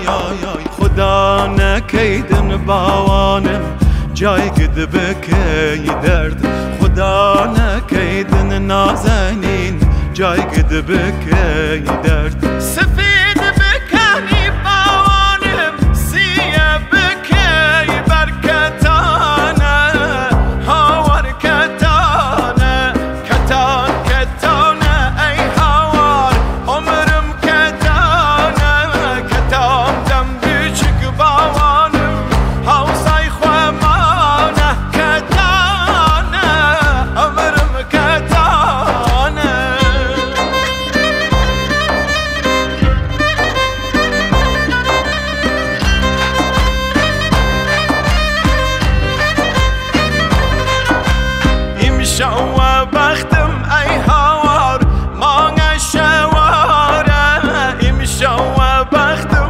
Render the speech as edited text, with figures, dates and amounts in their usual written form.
خدا نکیدن باوانم جای قد بکی درد خدا نکیدن نازنین جای قد بکی درد سفید بکنی باوانم سیه بکی برکتانه هاور کتانه کتان کتانه ای هاور عمرم کتانه کتان دم بیچک باوانم هاوسای خوامانه کتانه عمرم کتانه شوا بختم ای هاوار مانگ شواره ام شوا بختم